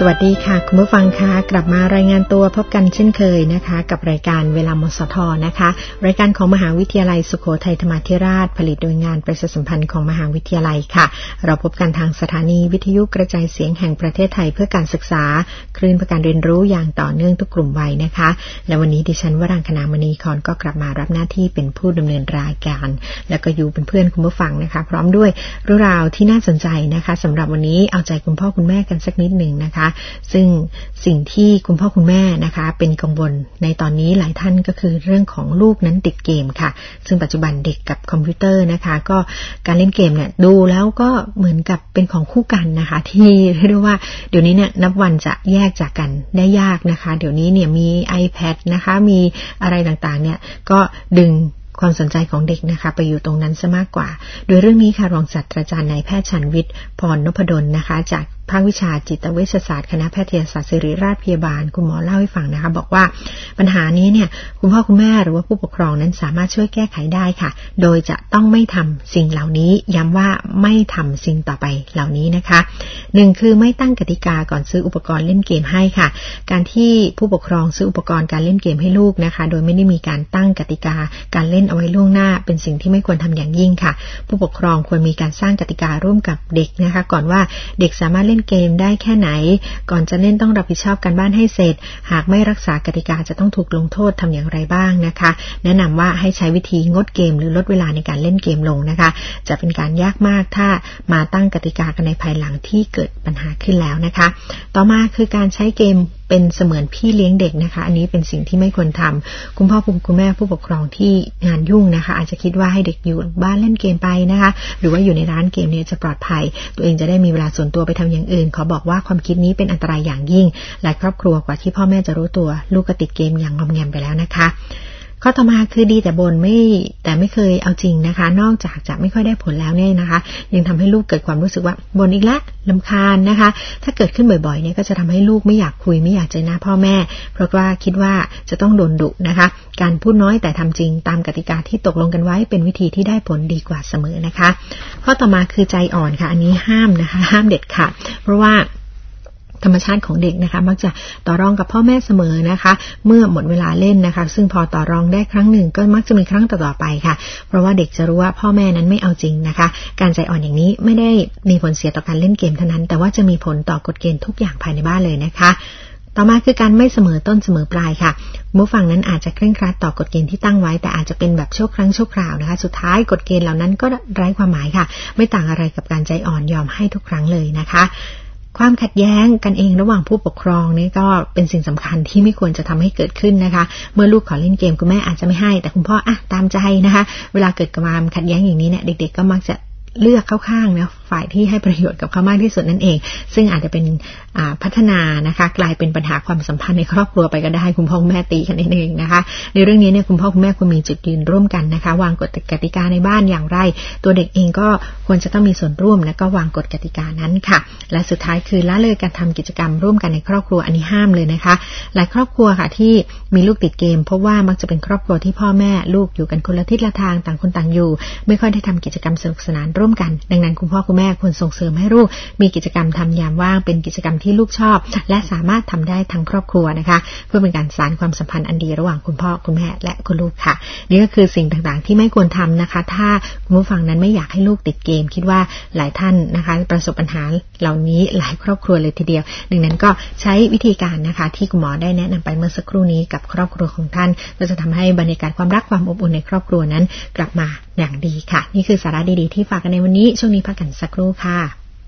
วัสดีค่ะคุณผู้ฟังคะกลับมารายงานตัวพบกันเช่นเคยนะคะกับรายการเวลามสทนะคะรายการของมหาวิทยาลัยสุโขทัยธรรมาธิราชผลิตโดยงานประชาสัมพันธ์ของมหาวิทยาลัยค่ะเราพบกันทางสถานีวิทยุกระจายเสียงแห่งประเทศไทยเพื่อการศึกษาคลื่นเพื่อการเรียนรู้อย่างต่อเนื่องทุกกลุ่มวัยนะคะและวันนี้ดิฉันวรังคณามณีคอนก็กลับมารับหน้าที่เป็นผู้ดำเนินรายการแล้วก็อยู่เป็นเพื่อนคุณผู้ฟังนะคะพร้อมด้วยเรื่องราวที่น่าสนใจนะคะสำหรับวันนี้เอาใจคุณพ่อคุณแม่กันสักนิดหนึ่งนะคะซึ่งสิ่งที่คุณพ่อคุณแม่นะคะเป็นกังวลในตอนนี้หลายท่านก็คือเรื่องของลูกนั้นติดเกมค่ะซึ่งปัจจุบันเด็กกับคอมพิวเตอร์นะคะก็การเล่นเกมเนี่ยดูแล้วก็เหมือนกับเป็นของคู่กันนะคะที่เรียกว่าเดี๋ยวนี้เนี่ยนับวันจะแยกจากกันได้ยากนะคะเดี๋ยวนี้เนี่ยมี iPad นะคะมีอะไรต่างๆเนี่ยก็ดึงความสนใจของเด็กนะคะไปอยู่ตรงนั้นซะมากกว่าโดยเรื่องนี้ค่ะรองศาสตราจารย์นายแพทย์ชันวิทย์พรนพดลนะคะจากภาควิชาจิตเวชศาสตร์คณะแพทยศาสตร์ศิริราชพยาบาลคุณหมอเล่าให้ฟังนะคะบอกว่าปัญหานี้เนี่ยคุณพ่อคุณแม่หรือว่าผู้ปกครองนั้นสามารถช่วยแก้ไขได้ค่ะโดยจะต้องไม่ทำสิ่งเหล่านี้ย้ำว่าไม่ทำสิ่งต่อไปเหล่านี้นะคะ1คือไม่ตั้งกติกาก่อนซื้ออุปกรณ์เล่นเกมให้ค่ะการที่ผู้ปกครองซื้ออุปกรณ์การเล่นเกมให้ลูกนะคะโดยไม่ได้มีการตั้งกติกาการเล่นเอาไว้ล่วงหน้าเป็นสิ่งที่ไม่ควรทำอย่างยิ่งค่ะผู้ปกครองควรมีการสร้างกติการ่วมกับเด็กนะคะก่อนว่าเด็กสามารถเล่นเกมได้แค่ไหนก่อนจะเล่นต้องรับผิดชอบการบ้านให้เสร็จหากไม่รักษากติกาจะต้องถูกลงโทษทำอย่างไรบ้างนะคะแนะนำว่าให้ใช้วิธีงดเกมหรือลดเวลาในการเล่นเกมลงนะคะจะเป็นการยากมากถ้ามาตั้งกติกากันในภายหลังที่เกิดปัญหาขึ้นแล้วนะคะต่อมาคือการใช้เกมเป็นเสมือนพี่เลี้ยงเด็กนะคะอันนี้เป็นสิ่งที่ไม่ควรทำคุณพ่อคุณแม่ผู้ปกครองที่งานยุ่งนะคะอาจจะคิดว่าให้เด็กอยู่บ้านเล่นเกมไปนะคะหรือว่าอยู่ในร้านเกมเนี่ยจะปลอดภัยตัวเองจะได้มีเวลาส่วนตัวไปทำอย่างอื่นขอบอกว่าความคิดนี้เป็นอันตรายอย่างยิ่งหลายครอบครัวกว่าที่พ่อแม่จะรู้ตัวลูกก็ติดเกมอย่างงอมแงมไปแล้วนะคะข้อต่อมาคือดีแต่บ่นแต่ไม่เคยเอาจริงนะคะนอกจากจะไม่ค่อยได้ผลแล้วเนี่ยนะคะยังทำให้ลูกเกิดความรู้สึกว่าบ่นอีกแล้วรำคาญนะคะถ้าเกิดขึ้นบ่อยๆเนี่ยก็จะทำให้ลูกไม่อยากคุยไม่อยากเจอหน้าพ่อแม่เพราะว่าคิดว่าจะต้องโดนดุนะคะการพูดน้อยแต่ทำจริงตามกติกาที่ตกลงกันไว้เป็นวิธีที่ได้ผลดีกว่าเสมอนะคะข้อต่อมาคือใจอ่อนค่ะอันนี้ห้ามนะคะห้ามเด็ดขาดเพราะว่าธรรมชาติของเด็กนะคะมักจะต่อรองกับพ่อแม่เสมอนะคะเมื่อหมดเวลาเล่นนะคะซึ่งพอต่อรองได้ครั้งหนึ่งก็มักจะมีครั้งต่อๆไปค่ะเพราะว่าเด็กจะรู้ว่าพ่อแม่นั้นไม่เอาจริงนะคะการใจอ่อนอย่างนี้ไม่ได้มีผลเสียต่อการเล่นเกมเท่านั้นแต่ว่าจะมีผลต่อกฎเกณฑ์ทุกอย่างภายในบ้านเลยนะคะต่อมาคือการไม่เสมอต้นเสมอปลายค่ะผู้ฟังนั้นอาจจะเคร่งครัดต่อกฎเกณฑ์ที่ตั้งไว้แต่อาจจะเป็นแบบชั่วครั้งชั่วคราวนะคะสุดท้ายกฎเกณฑ์เหล่านั้นก็ไร้ความหมายค่ะไม่ต่างอะไรกับการใจอ่อนยอมให้ทุกครั้งเลยนะคะความขัดแย้งกันเองระหว่างผู้ปกครองนี่ก็เป็นสิ่งสำคัญที่ไม่ควรจะทำให้เกิดขึ้นนะคะเมื่อลูกขอเล่นเกมคุณแม่อาจจะไม่ให้แต่คุณพ่อตามใจนะคะเวลาเกิดความขัดแย้งอย่างนี้เนี่ยเด็กๆก็มักจะเลือกเข้าข้างนะฝ่ายที่ให้ประโยชน์กับเขามากที่สุดนั่นเองซึ่งอาจจะเป็นพัฒนานะคะกลายเป็นปัญหาความสัมพันธ์ในครอบครัวไปก็ได้คุณพ่อคุณแม่ตีกันเองนะคะในเรื่องนี้เนี่ยคุณพ่อคุณแม่ควรมีจุดยืนร่วมกันนะคะวางกฎกติกาในบ้านอย่างไรตัวเด็กเองก็ควรจะต้องมีส่วนร่วมและก็วางกฎกติกานั้นค่ะและสุดท้ายคือละเลยการทำกิจกรรมร่วมกันในครอบครัวอันนี้ห้ามเลยนะคะหลายครอบครัวค่ะที่มีลูกติดเกมเพราะว่ามักจะเป็นครอบครัวที่พ่อแม่ลูกอยู่กันคนละทิศละทางต่างคนต่างอยู่ไม่ค่อยได้ทำกิจกรรมสนุกสนานร่วมกันดังนั้นคุณพ่อคุณแม่ควรส่งเสริมให้ลูกมีกิจกรรมทำยามว่างเป็นกิจกรรมที่ลูกชอบและสามารถทำได้ทั้งครอบครัวนะคะเพื่อเป็นการสานความสัมพันธ์อันดีระหว่างคุณพ่อคุณแม่และคุณลูกค่ะนี่ก็คือสิ่งต่างๆที่ไม่ควรทำนะคะถ้าคุณผู้ฟังนั้นไม่อยากให้ลูกติดเกมคิดว่าหลายท่านนะคะประสบปัญหาเหล่านี้หลายครอบครัวเลยทีเดียวดังนั้นก็ใช้วิธีการนะคะที่คุณหมอได้แนะนำไปเมื่อสักครู่นี้กับครอบครัวของท่านก็จะทำให้บรรยากาศความรักความอบอุ่นในครอบครัวนั้นกลับมาอย่างดีค่ะนี่คือสาระดีๆที่ฝากกันในวันนี้ช่วงนี้พักกันสักครู่ค่ะ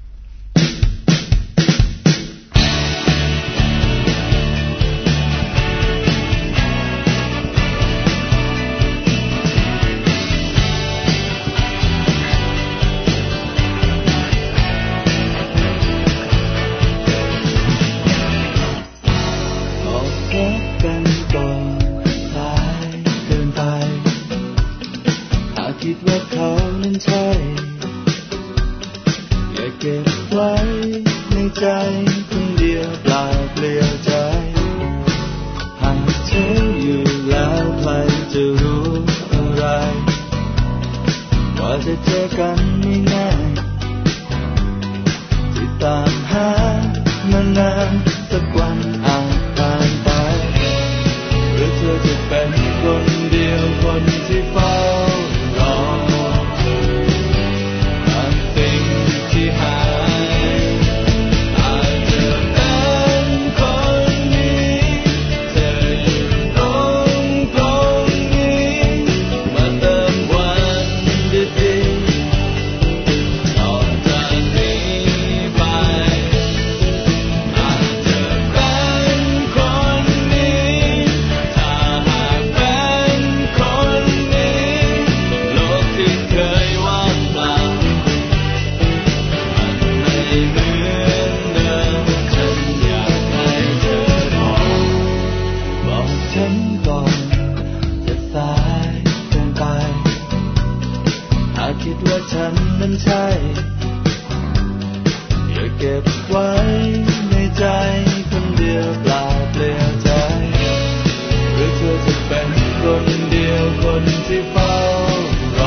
คิดว่าเขานั้นใช่อย่าเก็บไว้ในใจคนเดียวเปล่าเปลี่ยวใจหากเธออยู่แล้วใครจะรู้อะไรว่าจะเจอกันไม่ง่ายที่ตามหามานานสักวันอาจผ่านไปหรือเธอจะเป็นคนเดียวคนที่เฝ้ารอบางสิ่งที่หายอาจจะเป็นคนนี้เธออยู่ตรงนี้มาเติมวันดีๆต่อจากนี้ไปอาจจะเป็นคนนี้ถ้าหากเป็นคนนี้โลกที่เคยว่างเปล่ามันไม่เหมือนเดิมฉันอยากให้เธอบอกฉันก่อนจะสายเกินไปหากคิดว่าฉันนั้นใช่อย่าเก็บไว้ในใจคนเดียวเปล่าเปลี่ยวใจหรือเธอจะเป็นคนเดียวคนที่เฝ้าร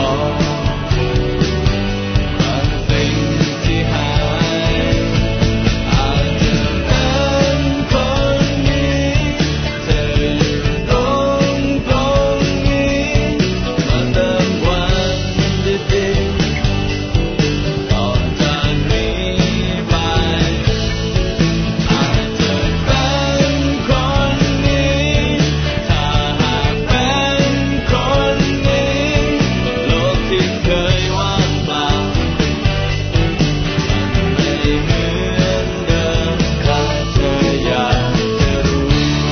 อบางสิ่งที่หายอาจจะเป็นคนนี้เธออยู่ตรงนี้มาเติมวันดีๆต่อจากนี้ไปอาจจะเป็นคนนี้ถ้าหากเป็นคนนี้โลกที่เคยว่างเปล่ามันไม่เหมือนเดิมถ้าเธออยากจะรู้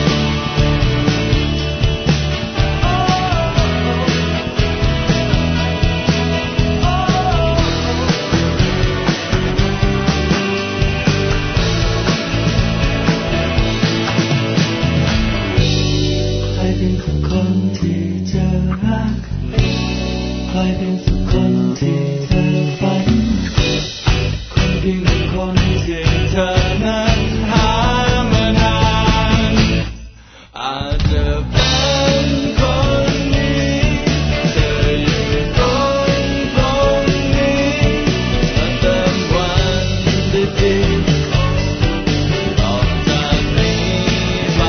ใครเป็นสักคนที่เธอรักใครเป็นสักคนที่เธอฝันคนเพียงหนึ่งคนที่เธอนั้นหามานานอาจจะเป็นคนนี้เธออยู่ตรงนี้มาเติมวันดีๆต่อจากนี้ไป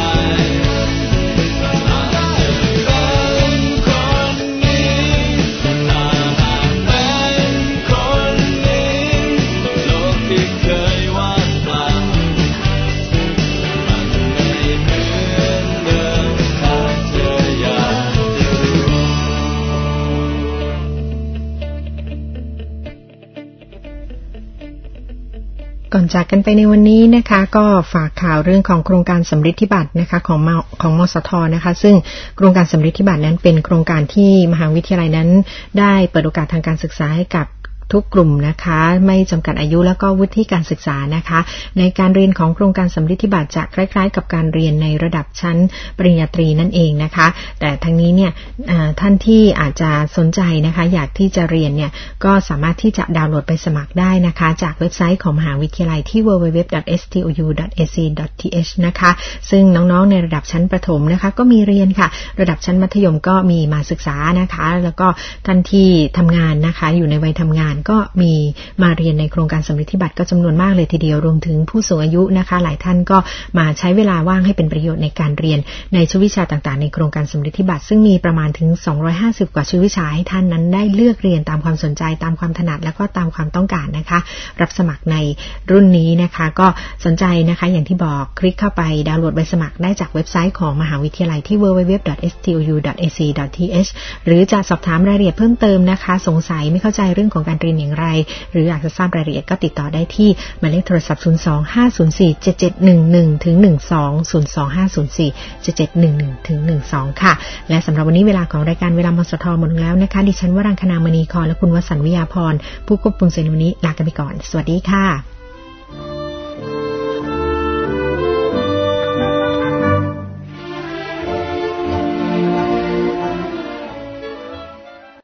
อาจจะเป็นคนนี้ถ้าหากเป็นคนนี้โลกที่เคยว่างเปล่ามันไม่เหมือนเดิมถ้าเธออยากจะรู้ก่อนจากกันไปในวันนี้นะคะก็ฝากข่าวเรื่องของโครงการสำริดธิบัตรนะคะของมสทนะคะซึ่งโครงการสำริดธิบัตรนั้นเป็นโครงการที่มหาวิทยาลัยนั้นได้เปิดโอกาสทางการศึกษาให้กับทุกกลุ่มนะคะไม่จำกัดอายุแล้วก็วุฒิการศึกษานะคะในการเรียนของโครงการสำริดธิบัตรจะคล้ายๆกับการเรียนในระดับชั้นปริญญาตรีนั่นเองนะคะแต่ทั้งนี้เนี่ยท่านที่อาจจะสนใจนะคะอยากที่จะเรียนเนี่ยก็สามารถที่จะดาวน์โหลดไปสมัครได้นะคะจากเว็บไซต์ของมหาวิทยาลัยที่ www.stu.ac.th นะคะซึ่งน้องๆในระดับชั้นประถมนะคะก็มีเรียนค่ะระดับชั้นมัธยมก็มีมาศึกษานะคะแล้วก็ท่านที่ทำงานนะคะอยู่ในวัยทำงานก็มีมาเรียนในโครงการสำริดธิบัตรก็จำนวนมากเลยทีเดียวรวมถึงผู้สูงอายุนะคะหลายท่านก็มาใช้เวลาว่างให้เป็นประโยชน์ในการเรียนในชุดวิชาต่างๆในโครงการสำริดธิบัตรซึ่งมีประมาณถึง250กว่าชุดวิชาให้ท่านนั้นได้เลือกเรียนตามความสนใจตามความถนัดและก็ตามความต้องการนะคะรับสมัครในรุ่นนี้นะคะก็สนใจนะคะอย่างที่บอกคลิกเข้าไปดาวน์โหลดใบสมัครได้จากเว็บไซต์ของมหาวิทยาลัยที่ www.stu.ac.th หรือจะสอบถามรายละเอียดเพิ่มเติมนะคะสงสัยไม่เข้าใจเรื่องของการเรียนอย่างไรหรืออยากจะทราบรายละเอียดก็ติดต่อได้ที่หมายเลขโทรศัพท์ 025047711 ถึง 12 025047711 ถึง 12 ค่ะและสำหรับวันนี้เวลาของรายการเวลามสทหมดแล้วนะคะดิฉันวรังคณามณีครและคุณวสันต์วิยาพรผู้ควบคุมเสียงวันนี้ลากันไปก่อนสวัสดีค่ะ